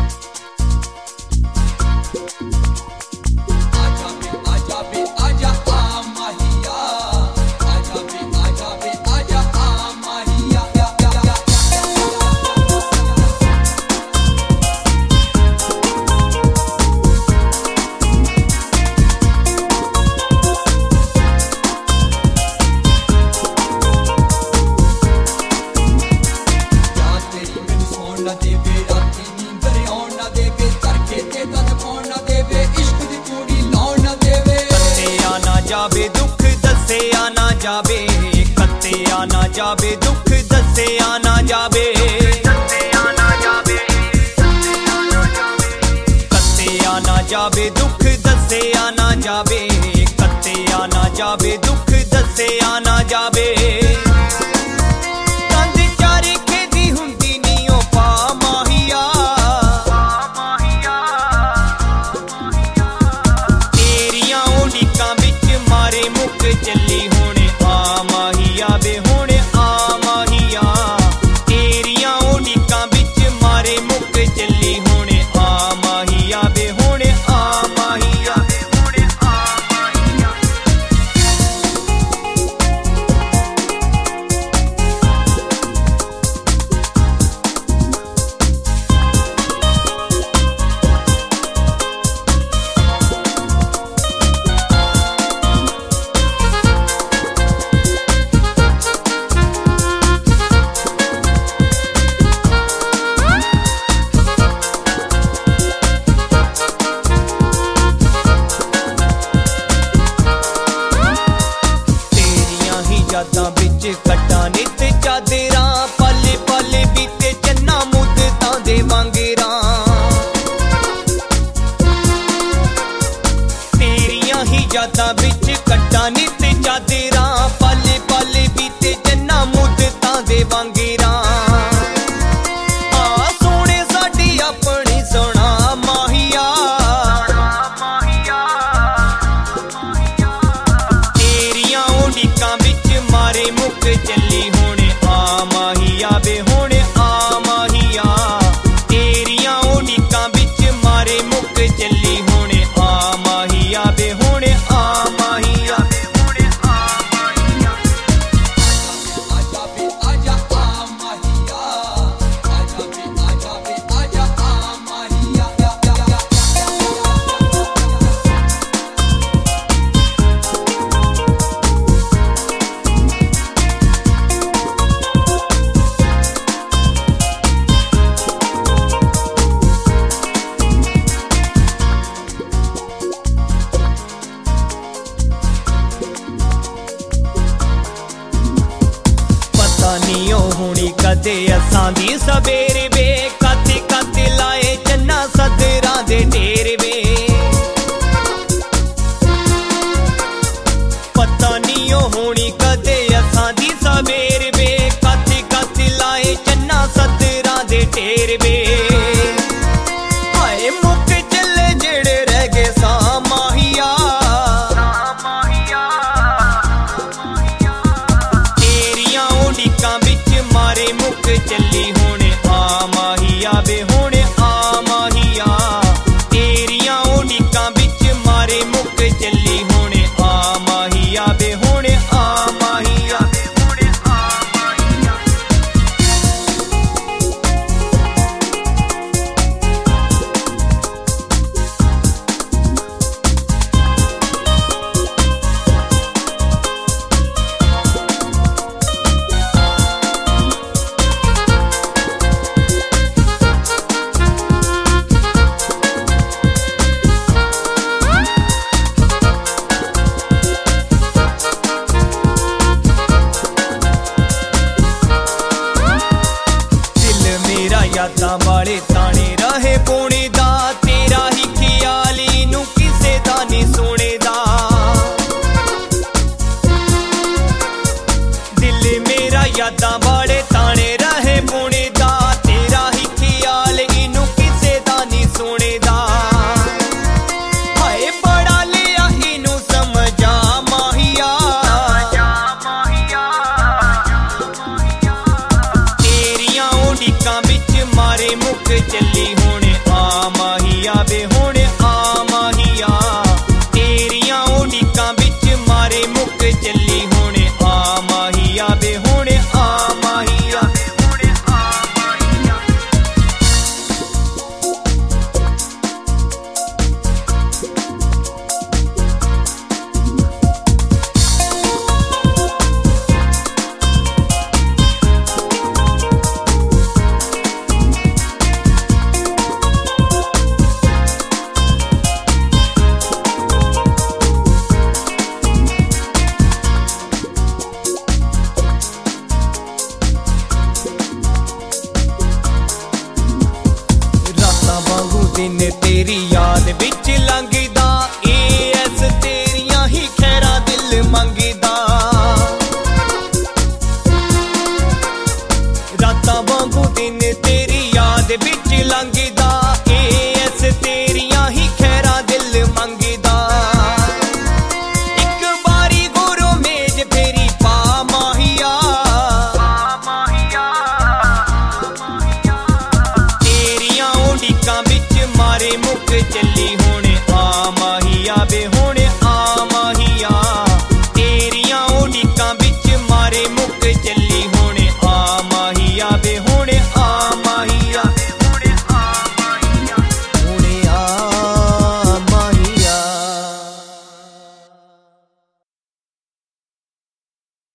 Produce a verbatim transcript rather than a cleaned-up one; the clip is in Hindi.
जावे दुख दसिया ना जावे, कत्तिया ना जावे दुख दसिया ना जावे, कत्तिया ना जावे दुख दसिया ना जावे, कत्तिया ना जावे दुख दसिया ना जावे। चली होने आ माहिया वे होने आ माहिया, तेरिया उड़ीका बिच मारे मुक चली होने आ माहिया वे होने आ माहिया वे होने आ माहिया। यादां बिच कट्टा नित चादरां, पल पल बीते चन्ना मुद्दतां दे वांगरां, तेरियां ही यादां बिच कट्टा नित चादरां, पल पल बीते चन्ना मुद्दतां दे वांगरां। आ सोने साडी अपनी सोना माहिया, तेरियां उड़ीकां बिच मारे मुक चली होने आ माहिया वे होने आ माहिया, तेरियां उड़ीकां बिच मारे मुक चली होने आ माहिया वे होने आ माहिया वे होने आ माहिया। आजा वे आजा आ माहिया, आजा वे आजा वे आजा आ माहिया। नीओ हुणी कदे असां दी सवेरे वे, काते काते लाए चन्ना सदरां दे डेरे वे, पता नीओ हुणी कदे असां दी सवेरे वे, काते काते लाए चन्ना सदरां दे डेरे वे। हाय मुक चले जेड़े रह गए सा माहिया, मारे मुक चली होने आ माहिया वे होने आ माहिया, तेरियां उड़ीकां बिच मारे मुक चली होने आ माहिया वे होने आ माहिया वे होने आ माहिया। यादां वाले ताने रहे पोने दा, तेरा ही ख्याल इनू किसे दा नहीं सुने दा, दिल मेरा यादां वाले ताने रहे पोने दा, तेरा ही ख्याल इनू किसे दा नहीं सुने दा। हाय बड़ा लिया इनू समझा माहिया, तेरियां उड़ीकां बिच मारे मुक चली होने आ माहिया वे हुणे आ माहिया तेरियां उड़ीकां विच मारे मुक चली हुणे आ माहिया वे हुणे आ माहिया दिन तेरी याद विच लंघ